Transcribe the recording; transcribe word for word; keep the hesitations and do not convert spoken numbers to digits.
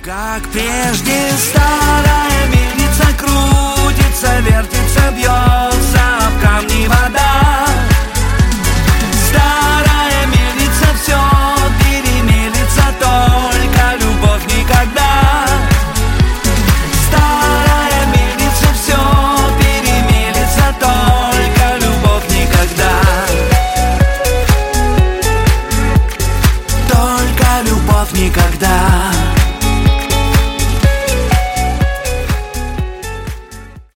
Как прежде старая мельница крутится, вертится, бьется об камни вода. Старая мельница все перемелится, только любовь никогда. Старая мельница все перемелится, только любовь никогда. Только любовь никогда.